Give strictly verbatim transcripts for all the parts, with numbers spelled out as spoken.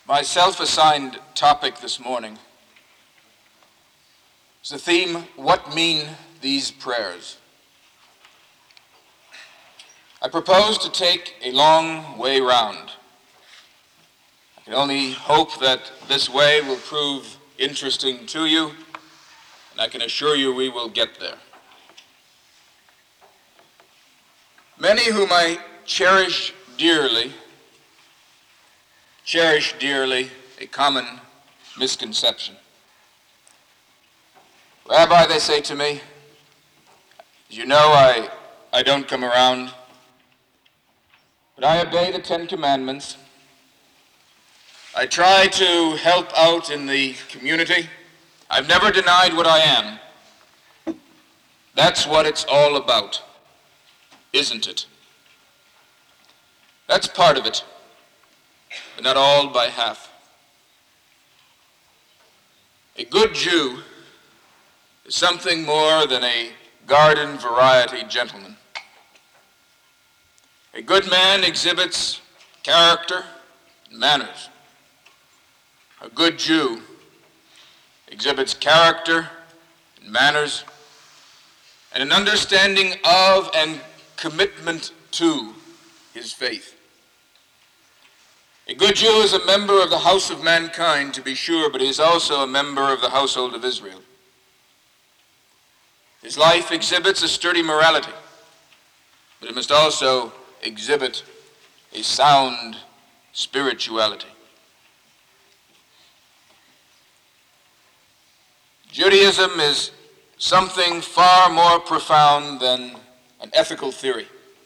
My self-assigned topic this morning is the theme, What Mean These Prayers? I propose to take a long way round. I can only hope that this way will prove interesting to you, and I can assure you we will get there. Many whom I cherish dearly cherish dearly a common misconception. Rabbi, they say to me, as you know, I, I don't come around, but I obey the Ten Commandments. I try to help out in the community. I've never denied what I am. That's what it's all about, isn't it? That's part of it, but not all by half. A good Jew is something more than a garden variety gentleman. A good man exhibits character and manners. A good Jew exhibits character and manners and an understanding of and commitment to his faith. A good Jew is a member of the house of mankind, to be sure, but he is also a member of the household of Israel. His life exhibits a sturdy morality, but it must also exhibit a sound spirituality. Judaism is something far more profound than an ethical theory.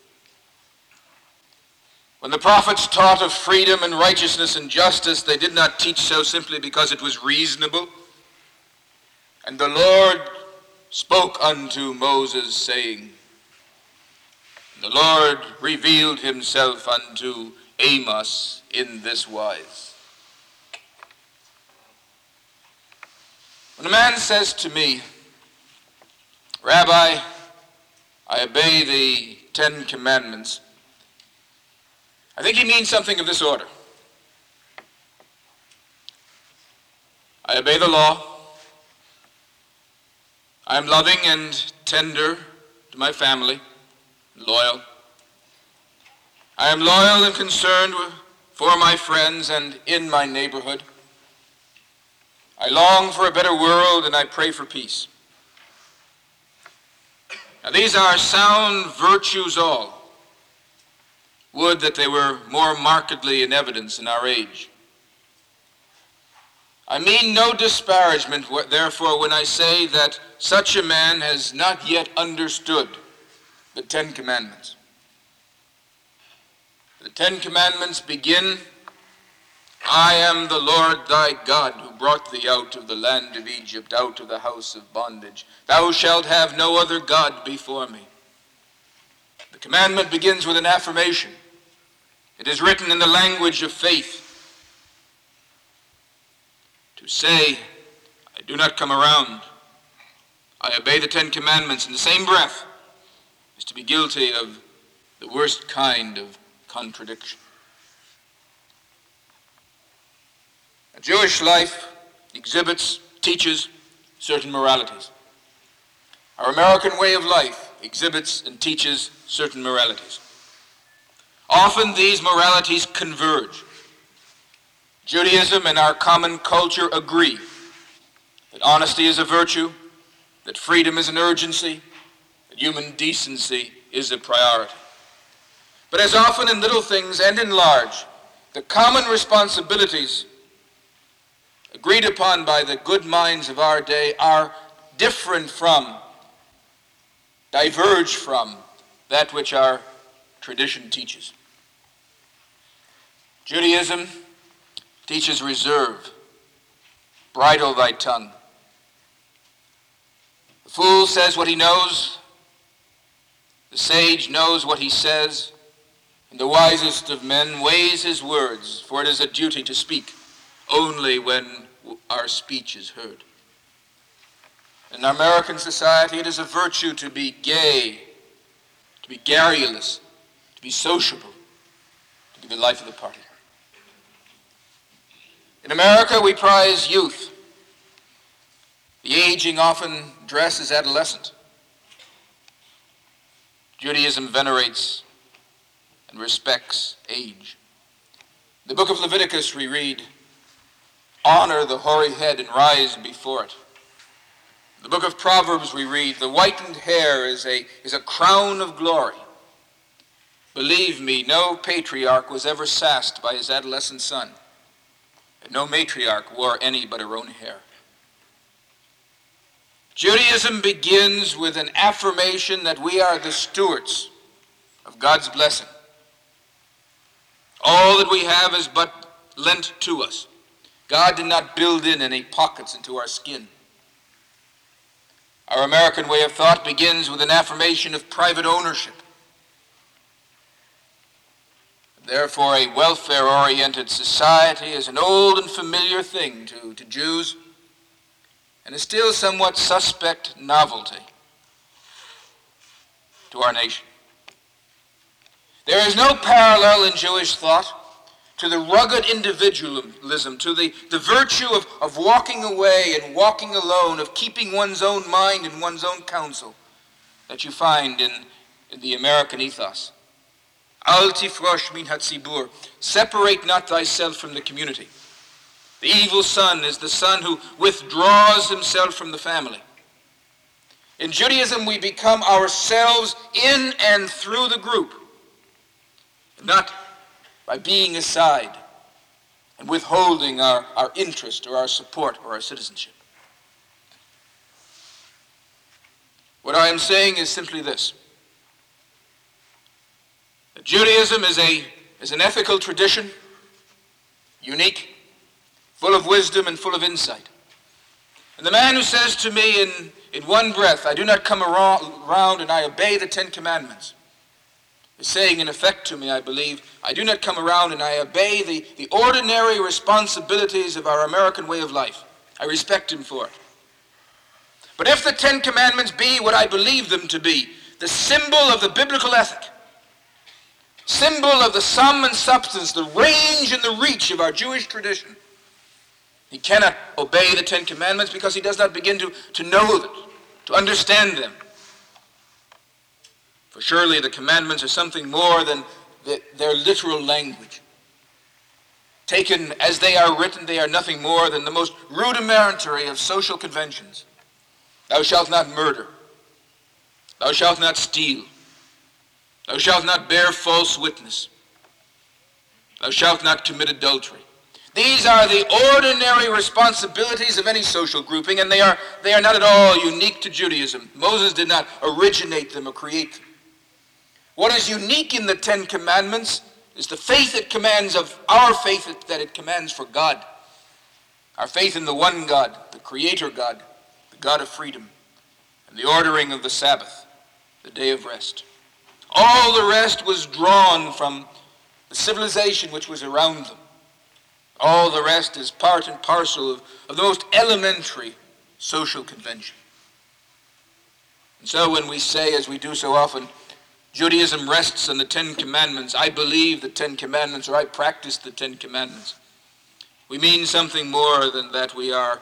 When the prophets taught of freedom and righteousness and justice, they did not teach so simply because it was reasonable. And the Lord spoke unto Moses, saying, the Lord revealed himself unto Amos in this wise. When a man says to me, Rabbi, I obey the Ten Commandments, I think he means something of this order. I obey the law. I am loving and tender to my family, loyal. I am loyal and concerned for my friends and in my neighborhood. I long for a better world and I pray for peace. Now these are sound virtues all. Would that they were more markedly in evidence in our age. I mean no disparagement, therefore, when I say that such a man has not yet understood the Ten Commandments. The Ten Commandments begin, I am the Lord thy God who brought thee out of the land of Egypt, out of the house of bondage. Thou shalt have no other God before me. The commandment begins with an affirmation. It is written in the language of faith. To say, I do not come around, I obey the Ten Commandments in the same breath, is to be guilty of the worst kind of contradiction. A Jewish life exhibits, teaches certain moralities. Our American way of life exhibits and teaches certain moralities. Often these moralities converge. Judaism and our common culture agree that honesty is a virtue, that freedom is an urgency, that human decency is a priority. But as often in little things and in large, the common responsibilities agreed upon by the good minds of our day are different from, diverge from, that which our tradition teaches. Judaism teaches reserve, bridle thy tongue. The fool says what he knows, the sage knows what he says, and the wisest of men weighs his words, for it is a duty to speak only when our speech is heard. In our American society, it is a virtue to be gay, to be garrulous, to be sociable, to be the life of the party. In America, we prize youth. The aging often dress as adolescent. Judaism venerates and respects age. In the book of Leviticus, we read, "Honor the hoary head and rise before it." In the book of Proverbs, we read, "The whitened hair is a, is a crown of glory." Believe me, no patriarch was ever sassed by his adolescent son, and no matriarch wore any but her own hair. Judaism begins with an affirmation that we are the stewards of God's blessing. All that we have is but lent to us. God did not build in any pockets into our skin. Our American way of thought begins with an affirmation of private ownership. Therefore, a welfare-oriented society is an old and familiar thing to, to Jews, and is still somewhat suspect novelty to our nation. There is no parallel in Jewish thought to the rugged individualism, to the, the virtue of, of walking away and walking alone, of keeping one's own mind and one's own counsel, that you find in, in the American ethos. Al tifrosh min hatzibur, separate not thyself from the community. The evil son is the son who withdraws himself from the family. In Judaism, we become ourselves in and through the group, not by being aside and withholding our, our interest or our support or our citizenship. What I am saying is simply this: that Judaism is, a, is an ethical tradition, unique, full of wisdom and full of insight. And the man who says to me in, in one breath, "I do not come around and I obey the Ten Commandments," is saying in effect to me, I believe, I do not come around and I obey the, the ordinary responsibilities of our American way of life. I respect him for it. But if the Ten Commandments be what I believe them to be, the symbol of the biblical ethic, symbol of the sum and substance, the range and the reach of our Jewish tradition, he cannot obey the Ten Commandments because he does not begin to, to know them, to understand them. For surely the commandments are something more than the, their literal language. Taken as they are written, they are nothing more than the most rudimentary of social conventions. Thou shalt not murder. Thou shalt not steal. Thou shalt not bear false witness. Thou shalt not commit adultery. These are the ordinary responsibilities of any social grouping, and they are, they are not at all unique to Judaism. Moses did not originate them or create them. What is unique in the Ten Commandments is the faith it commands of our faith that it commands for God. Our faith in the one God, the Creator God, the God of freedom, and the ordering of the Sabbath, the day of rest. All the rest was drawn from the civilization which was around them. All the rest is part and parcel of, of the most elementary social convention. And so when we say, as we do so often, Judaism rests on the Ten Commandments, I believe the Ten Commandments, or I practice the Ten Commandments, we mean something more than that we are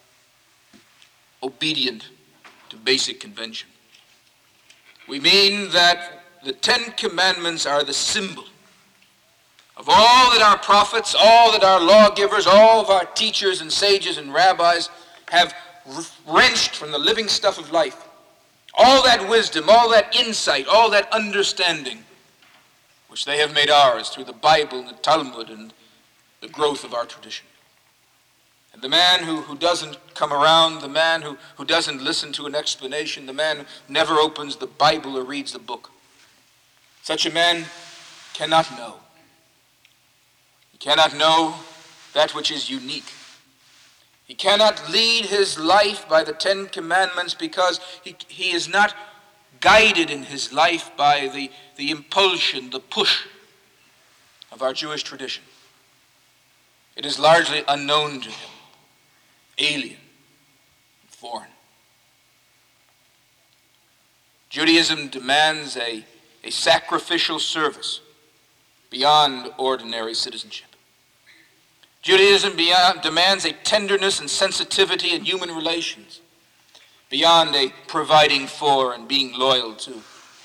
obedient to basic convention. We mean that the Ten Commandments are the symbol of all that our prophets, all that our lawgivers, all of our teachers and sages and rabbis have wrenched from the living stuff of life. All that wisdom, all that insight, all that understanding, which they have made ours through the Bible and the Talmud and the growth of our tradition. And the man who, who doesn't come around, the man who, who doesn't listen to an explanation, the man who never opens the Bible or reads the book, such a man cannot know. He cannot know that which is unique. He cannot lead his life by the Ten Commandments because he, he is not guided in his life by the, the impulsion, the push of our Jewish tradition. It is largely unknown to him, alien, foreign. Judaism demands a, a sacrificial service beyond ordinary citizenship. Judaism beyond, demands a tenderness and sensitivity in human relations, beyond a providing for and being loyal to.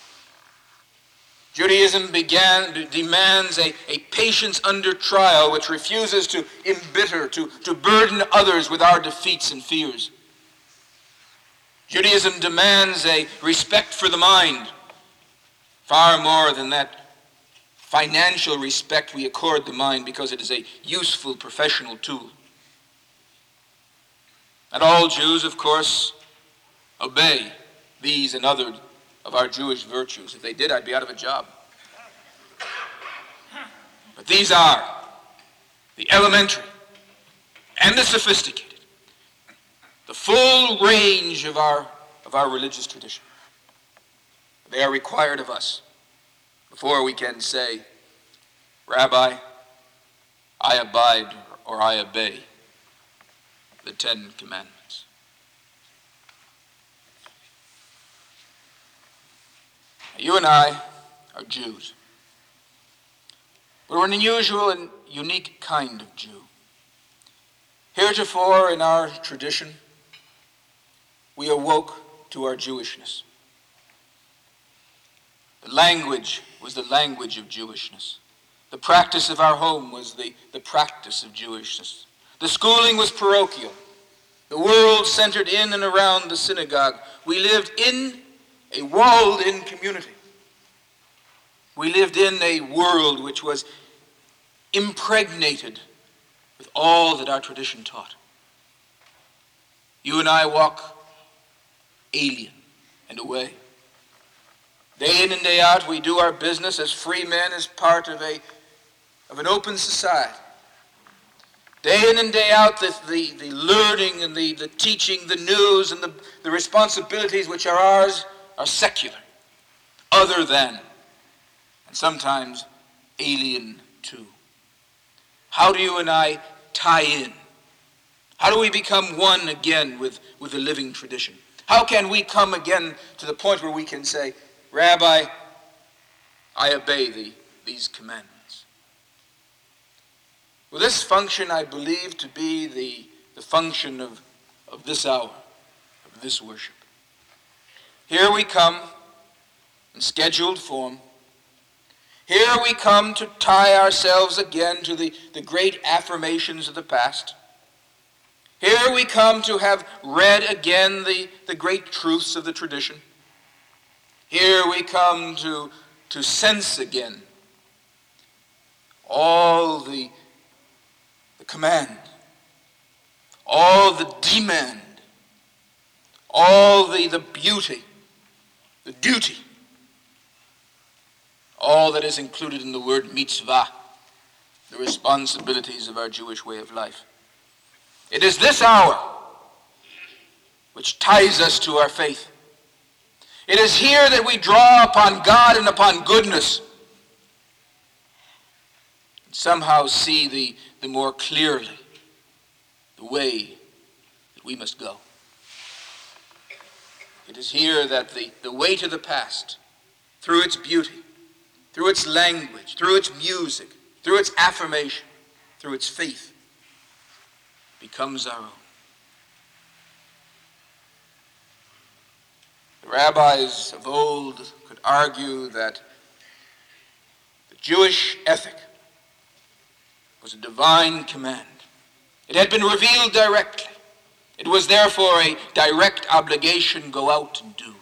Judaism began, demands a, a patience under trial which refuses to embitter, to, to burden others with our defeats and fears. Judaism demands a respect for the mind, far more than that financial respect we accord the mind because it is a useful professional tool. And all Jews, of course, obey these and other of our Jewish virtues. If they did, I'd be out of a job. But these are the elementary and the sophisticated, the full range of our, of our religious tradition. They are required of us before we can say, Rabbi, I abide or I obey the Ten Commandments. Now, you and I are Jews. We're an unusual and unique kind of Jew. Heretofore in our tradition, we awoke to our Jewishness. The language was the language of Jewishness. The practice of our home was the, the practice of Jewishness. The schooling was parochial. The world centered in and around the synagogue. We lived in a walled-in community. We lived in a world which was impregnated with all that our tradition taught. You and I walk alien and away. Day in and day out, we do our business as free men, as part of a of an open society. Day in and day out, the, the, the learning and the, the teaching, the news and the, the responsibilities which are ours are secular, other than, and sometimes alien to. How do you and I tie in? How do we become one again with, with the living tradition? How can we come again to the point where we can say, Rabbi, I obey thee, these commandments? Well, this function I believe to be the, the function of, of this hour, of this worship. Here we come in scheduled form. Here we come to tie ourselves again to the, the great affirmations of the past. Here we come to have read again the, the great truths of the tradition. Here we come to, to sense again all the, the command, all the demand, all the, the beauty, the duty, all that is included in the word mitzvah, the responsibilities of our Jewish way of life. It is this hour which ties us to our faith. It is here that we draw upon God and upon goodness, and somehow see the, the more clearly the way that we must go. It is here that the, the way to the past, through its beauty, through its language, through its music, through its affirmation, through its faith, becomes our own. The rabbis of old could argue that the Jewish ethic was a divine command. It had been revealed directly. It was therefore a direct obligation, go out and do.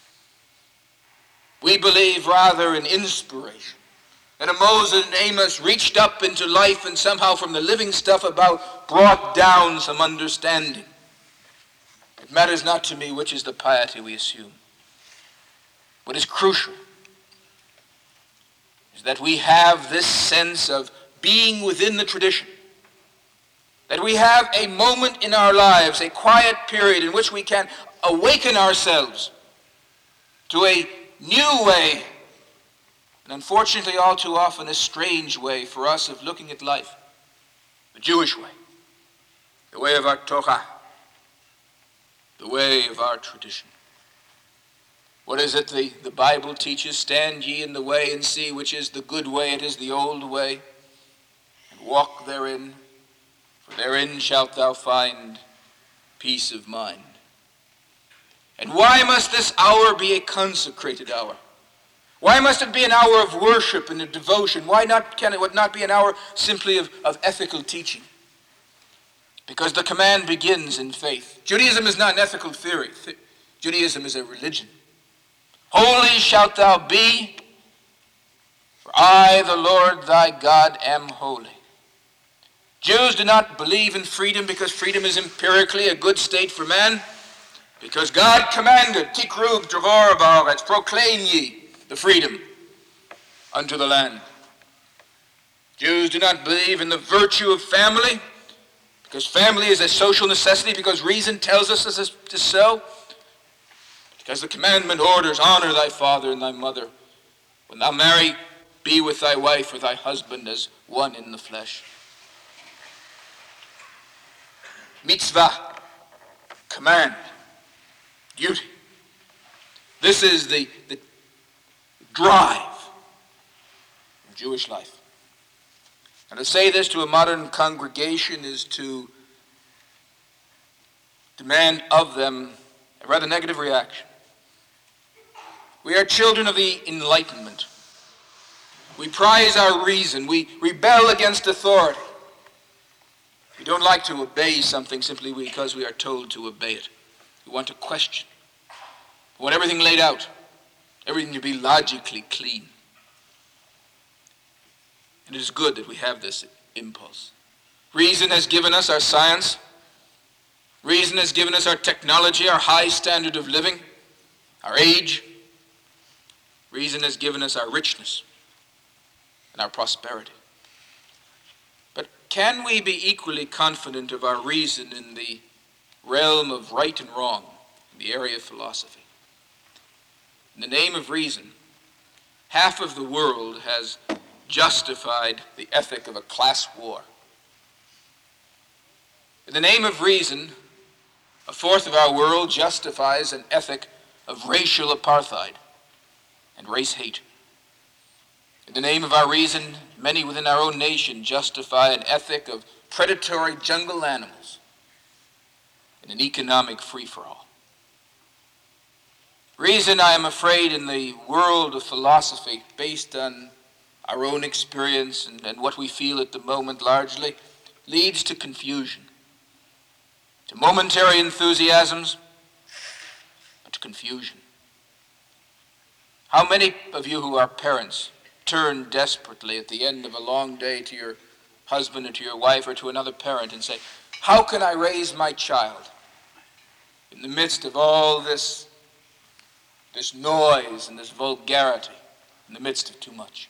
We believe rather in inspiration, that a Moses and Amos reached up into life and somehow from the living stuff about brought down some understanding. It matters not to me which is the piety we assume. What is crucial is that we have this sense of being within the tradition, that we have a moment in our lives, a quiet period in which we can awaken ourselves to a new way, and unfortunately all too often a strange way for us of looking at life, the Jewish way, the way of our Torah, the way of our tradition. What is it the, the Bible teaches? Stand ye in the way and see which is the good way, it is the old way, and walk therein, for therein shalt thou find peace of mind. And why must this hour be a consecrated hour? Why must it be an hour of worship and of devotion? Why not can it not be an hour simply of, of ethical teaching? Because the command begins in faith. Judaism is not an ethical theory. Judaism is a religion. Holy shalt thou be, for I, the Lord thy God, am holy. Jews do not believe in freedom because freedom is empirically a good state for man. Because God commanded, Tikrub Travor Baaretz, proclaim ye the freedom unto the land. Jews do not believe in the virtue of family, because family is a social necessity, because reason tells us this is so. Because the commandment orders, honor thy father and thy mother. When thou marry, be with thy wife or thy husband as one in the flesh. Mitzvah, command, duty. This is the, the drive of Jewish life. And to say this to a modern congregation is to demand of them a rather negative reaction. We are children of the Enlightenment. We prize our reason. We rebel against authority. We don't like to obey something simply because we are told to obey it. We want to question. We want everything laid out, everything to be logically clean. And it is good that we have this impulse. Reason has given us our science. Reason has given us our technology, our high standard of living, our age. Reason has given us our richness and our prosperity. But can we be equally confident of our reason in the realm of right and wrong, in the area of philosophy? In the name of reason, half of the world has justified the ethic of a class war. In the name of reason, a fourth of our world justifies an ethic of racial apartheid and race hate. In the name of our reason, many within our own nation justify an ethic of predatory jungle animals and an economic free-for-all. Reason, I am afraid, in the world of philosophy, based on our own experience and, and what we feel at the moment largely, leads to confusion, to momentary enthusiasms, but to confusion. How many of you who are parents turn desperately at the end of a long day to your husband or to your wife or to another parent and say, how can I raise my child in the midst of all this, this noise and this vulgarity, in the midst of too much?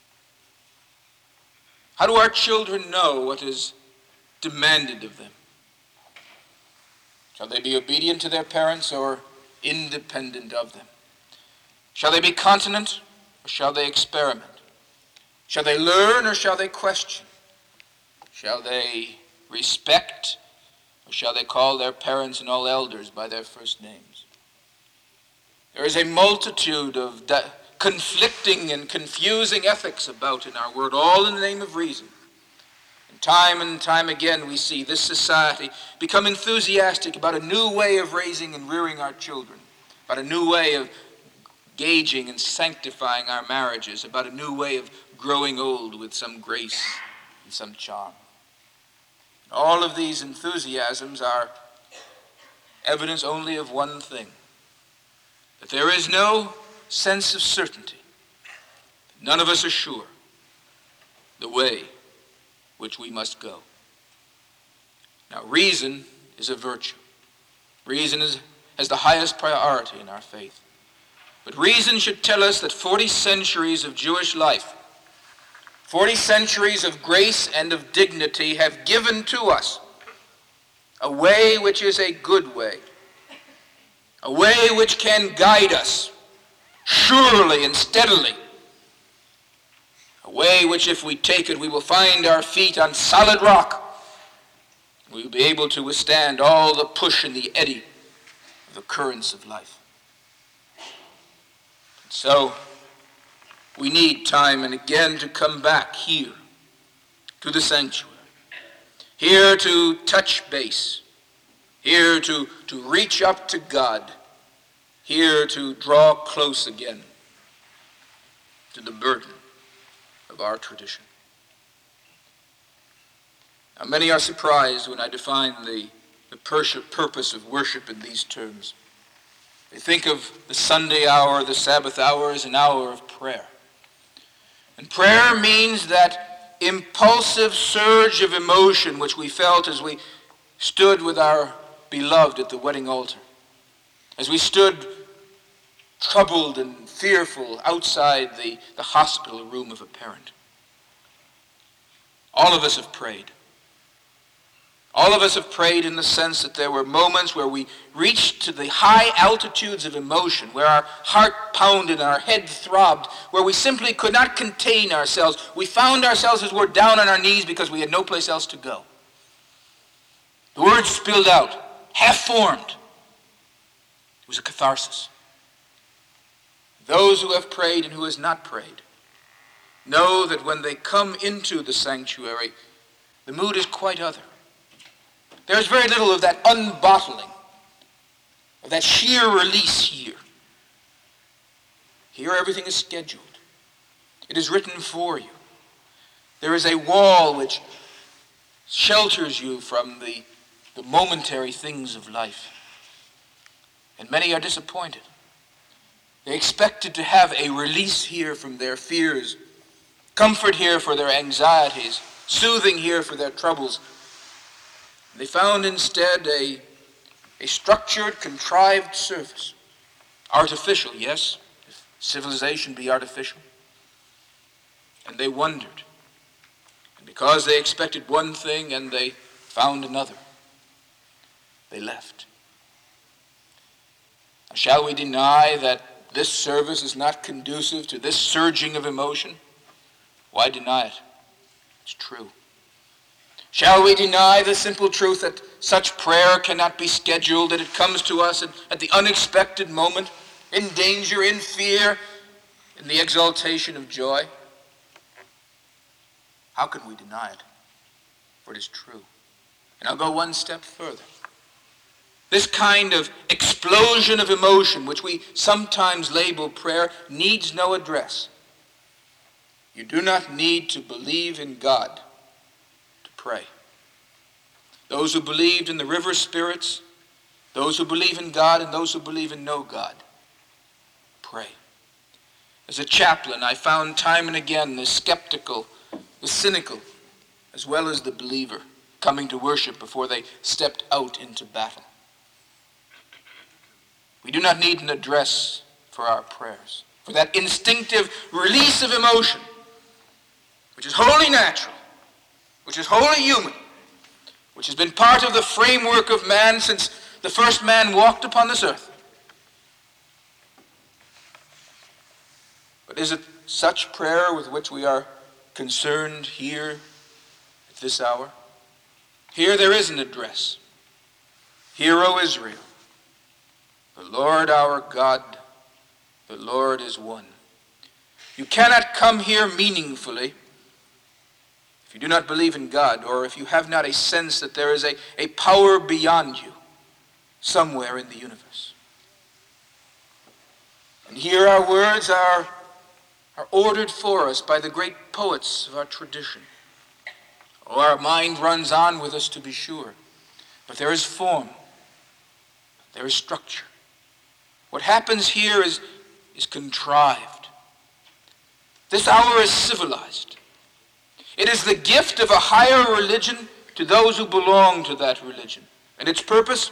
How do our children know what is demanded of them? Shall they be obedient to their parents or independent of them? Shall they be continent or shall they experiment? Shall they learn or shall they question? Shall they respect or shall they call their parents and all elders by their first names? There is a multitude of di- conflicting and confusing ethics about in our world, all in the name of reason. And time and time again we see this society become enthusiastic about a new way of raising and rearing our children, about a new way of gauging and sanctifying our marriages, about a new way of growing old with some grace and some charm. All of these enthusiasms are evidence only of one thing, that there is no sense of certainty. None of us are sure the way which we must go. Now, reason is a virtue. Reason is, has the highest priority in our faith. But reason should tell us that forty centuries of Jewish life, forty centuries of grace and of dignity have given to us a way which is a good way, a way which can guide us surely and steadily, a way which if we take it we will find our feet on solid rock. We will be able to withstand all the push and the eddy of the currents of life. So, we need time and again to come back here to the sanctuary, here to touch base, here to, to reach up to God, here to draw close again to the burden of our tradition. Now, many are surprised when I define the, the purpose of worship in these terms. They think of the Sunday hour, the Sabbath hour, as an hour of prayer. And prayer means that impulsive surge of emotion which we felt as we stood with our beloved at the wedding altar, as we stood troubled and fearful outside the, the hospital room of a parent. All of us have prayed. All of us have prayed in the sense that there were moments where we reached to the high altitudes of emotion, where our heart pounded and our head throbbed, where we simply could not contain ourselves. We found ourselves as we're down on our knees because we had no place else to go. The words spilled out, half-formed. It was a catharsis. Those who have prayed and who has not prayed know that when they come into the sanctuary, the mood is quite other. There's very little of that unbottling, of that sheer release here. Here everything is scheduled. It is written for you. There is a wall which shelters you from the, the momentary things of life. And many are disappointed. They expected to have a release here from their fears, comfort here for their anxieties, soothing here for their troubles. They found instead a, a structured, contrived service. Artificial, yes, if civilization be artificial. And they wondered. And because they expected one thing and they found another, they left. Now, shall we deny that this service is not conducive to this surging of emotion? Why deny it? It's true. Shall we deny the simple truth that such prayer cannot be scheduled, that it comes to us at, at the unexpected moment, in danger, in fear, in the exaltation of joy? How can we deny it? For it is true. And I'll go one step further. This kind of explosion of emotion, which we sometimes label prayer, needs no address. You do not need to believe in God to pray. Those who believed in the river spirits, those who believe in God, and those who believe in no God, pray. As a chaplain, I found time and again the skeptical, the cynical, as well as the believer coming to worship before they stepped out into battle. We do not need an address for our prayers, for that instinctive release of emotion, which is wholly natural, which is wholly human, which has been part of the framework of man since the first man walked upon this earth. But is it such prayer with which we are concerned here at this hour? Here there is an address. Hear, O Israel, the Lord our God, the Lord is one. You cannot come here meaningfully if you do not believe in God, or if you have not a sense that there is a, a power beyond you somewhere in the universe. And here our words are, are ordered for us by the great poets of our tradition. Oh, our mind runs on with us, to be sure, but there is form, there is structure. What happens here is, is contrived. This hour is civilized. It is the gift of a higher religion to those who belong to that religion. And its purpose?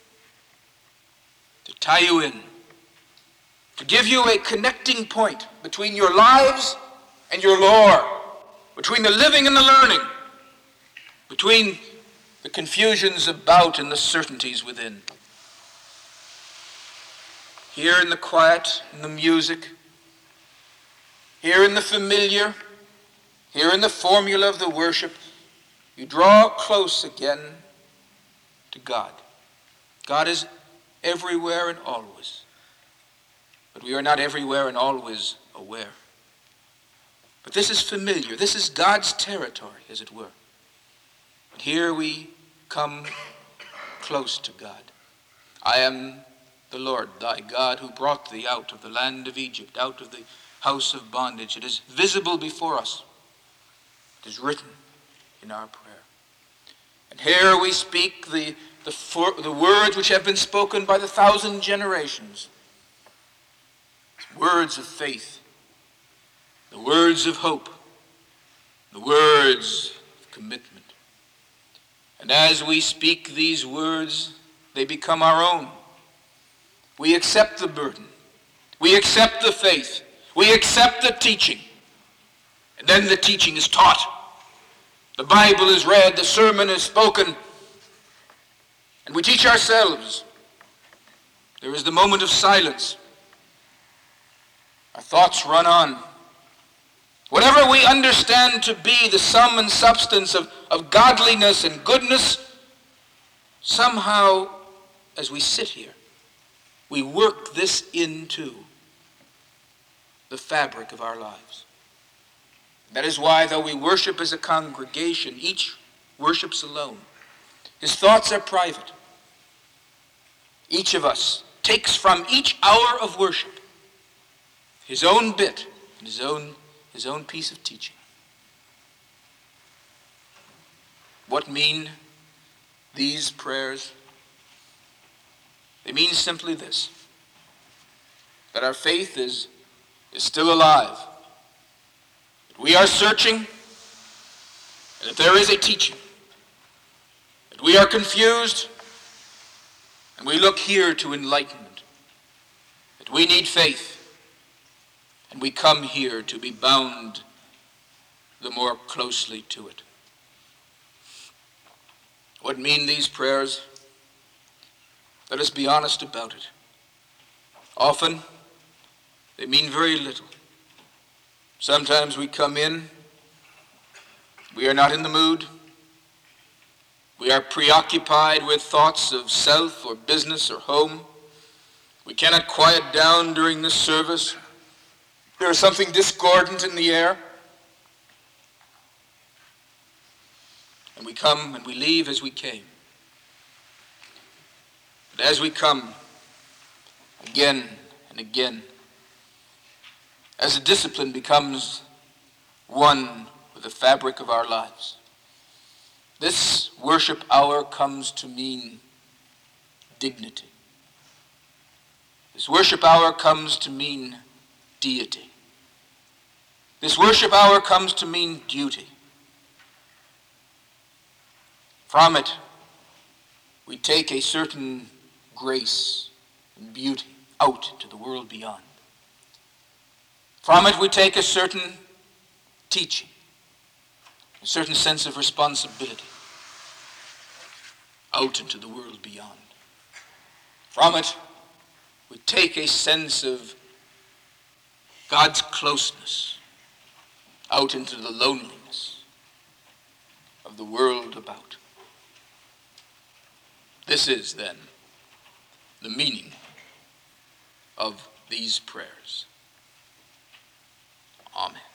To tie you in. To give you a connecting point between your lives and your lore. Between the living and the learning. Between the confusions about and the certainties within. Here in the quiet, in the music, here in the familiar, here in the formula of the worship, you draw close again to God. God is everywhere and always. But we are not everywhere and always aware. But this is familiar. This is God's territory, as it were. But here we come close to God. I am the Lord thy God who brought thee out of the land of Egypt, out of the house of bondage. It is visible before us. It is written in our prayer. And here we speak the, the, for, the words which have been spoken by the thousand generations. Words of faith, the words of hope, the words of commitment. And as we speak these words, they become our own. We accept the burden. We accept the faith. We accept the teaching. And then the teaching is taught. The Bible is read. The sermon is spoken. And we teach ourselves. There is the moment of silence. Our thoughts run on. Whatever we understand to be the sum and substance of, of godliness and goodness, somehow, as we sit here, we work this into the fabric of our lives. That is why, though we worship as a congregation, each worships alone. His thoughts are private. Each of us takes from each hour of worship his own bit and his own, his own piece of teaching. What mean these prayers? They mean simply this, that our faith is, is still alive, that we are searching, and that there is a teaching, that we are confused, and we look here to enlightenment, that we need faith, and we come here to be bound the more closely to it. What mean these prayers? Let us be honest about it. Often, they mean very little. Sometimes we come in, we are not in the mood. We are preoccupied with thoughts of self or business or home. We cannot quiet down during this service. There is something discordant in the air. And we come and we leave as we came. But as we come again and again, as the discipline becomes one with the fabric of our lives, this worship hour comes to mean dignity. This worship hour comes to mean deity. This worship hour comes to mean duty. From it, we take a certain grace and beauty out to the world beyond. From it, we take a certain teaching, a certain sense of responsibility out into the world beyond. From it, we take a sense of God's closeness out into the loneliness of the world about. This is, then, the meaning of these prayers. Amen.